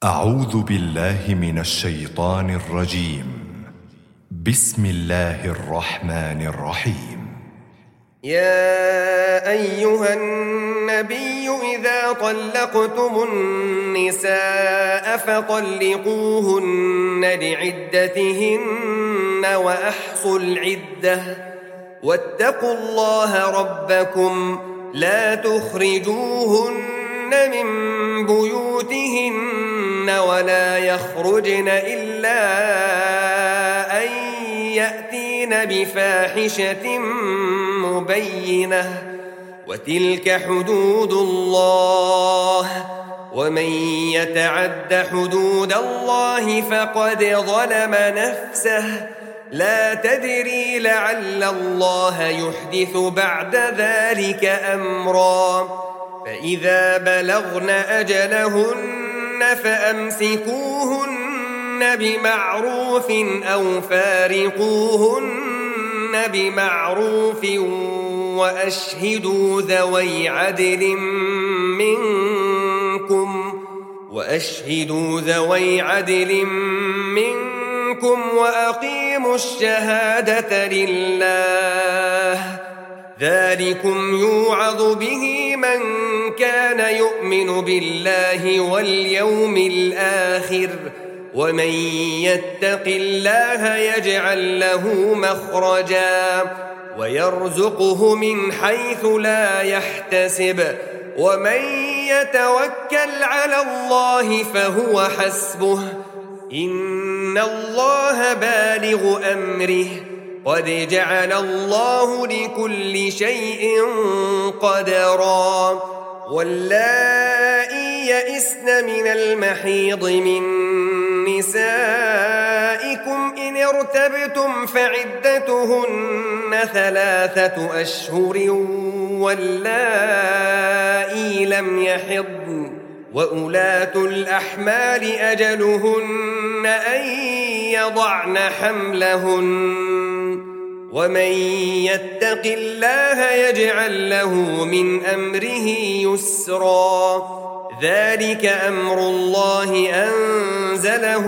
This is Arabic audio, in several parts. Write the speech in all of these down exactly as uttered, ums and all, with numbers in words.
أعوذ بالله من الشيطان الرجيم. بسم الله الرحمن الرحيم. يا أيها النبي إذا طلقتم النساء فطلقوهن لعدتهن وأحصوا العدة واتقوا الله ربكم لا تخرجوهن من بيوتهن ولا يخرجن إلا أن يأتين بفاحشة مبينة وتلك حدود الله ومن يتعد حدود الله فقد ظلم نفسه لا تدري لعل الله يحدث بعد ذلك أمرا فإذا بلغن أجلهن فأمسكوهن بمعروف أو فارقوهن بمعروف وأشهدوا ذوي عدل منكم وأشهدوا ذوي عدل منكم وأقيموا الشهادة لله ذلكم يوعظ به من كان يؤمن بالله واليوم الآخر ومن يتق الله يجعل له مخرجا ويرزقه من حيث لا يحتسب ومن يتوكل على الله فهو حسبه إن الله بالغ أمره قد جعل الله لكل شيء قدرا واللائي يئسن من المحيض من نسائكم إن ارتبتم فعدتهن ثلاثة أشهر واللائي لم يحضن وأولاة الأحمال أجلهن أن يضعن حملهن ومن يتق الله يجعل له من أمره يسرا ذلك أمر الله أنزله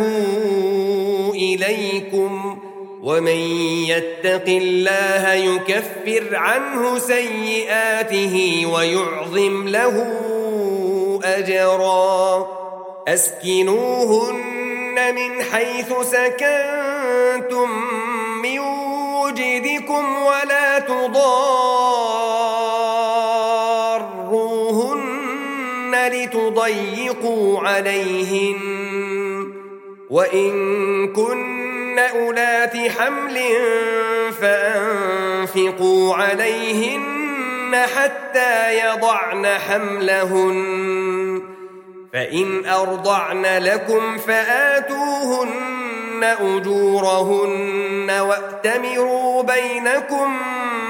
إليكم ومن يتق الله يكفر عنه سيئاته ويعظم له أجرا أسكنوهن من حيث سكنتم من وجدكم ولا تضاروهن لتضيقوا عليهن وإن كن أولات حمل فأنفقوا عليهن حتى يضعن حملهن فإن أرضعن لكم فآتوهن أجورهن وأتمروا بينكم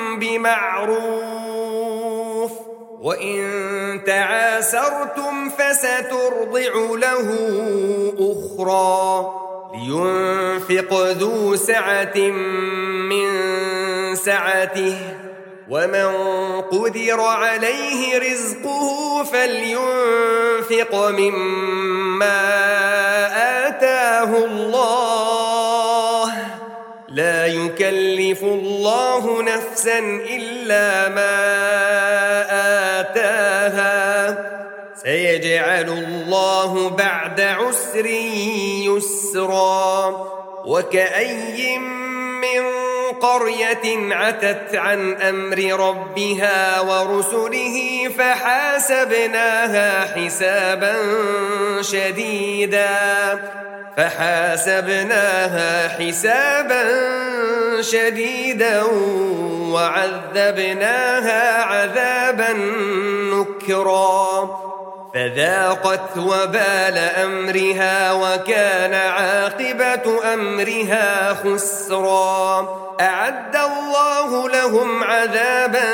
بمعروف وإن تعاسرتم فسترضع له أخرى لينفق ذو سعة من سعته ومن قدر عليه رزقه فلينفق مما آتاه الله لا يكلف الله نفسا إلا ما آتاها سيجعل الله بعد عسر يسرا وكأي من قرية عتت عن أمر ربها ورسله فحاسبناها حسابا شديدا فحاسبناها حسابا شديدا وعذبناها عذابا نكرا فذاقت وبال أمرها وكان عاقبة أمرها خسرا أعد الله لهم عذابا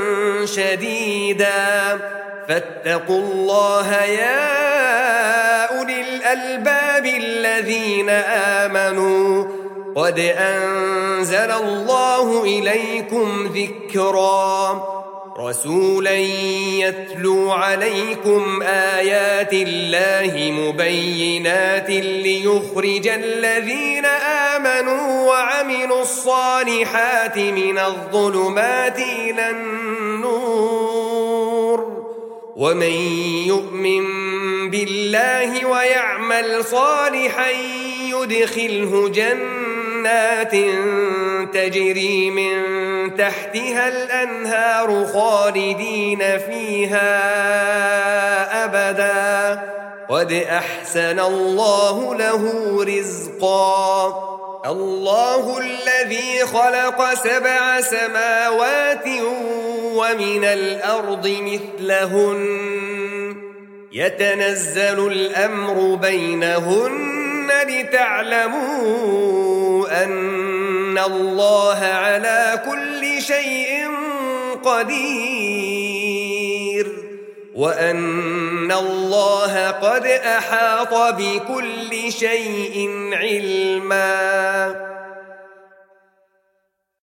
شديدا فاتقوا الله يا أولي الألباب الذين آمنوا قد أنزل الله إليكم ذكرا رسولا يتلو عليكم آيات الله مبينات ليخرج الذين آمنوا وعملوا الصالحات من الظلمات إلى النور ومن يؤمن بالله ويعمل صالحا يدخله جنات تجري من تحتها الأنهار خالدين فيها أبدا قد أحسن الله له رزقا الله الذي خلق سبع سماوات ومن الأرض مثلهن يتنزل الأمر بينهن لتعلموا أن الله على كل شيء قدير وأن الله قد أحاط بكل شيء علما.